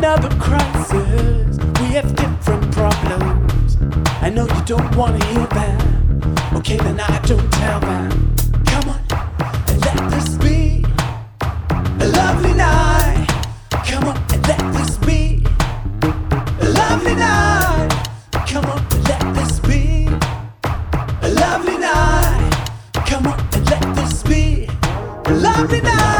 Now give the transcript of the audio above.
another crisis. We have different problems. I know you don't wanna hear that. Okay, then I don't tell that. Come on, and let this be a lovely night. Come on, and let this be a lovely night. Come on, and let this be a lovely night. Come on, and let this be a lovely night.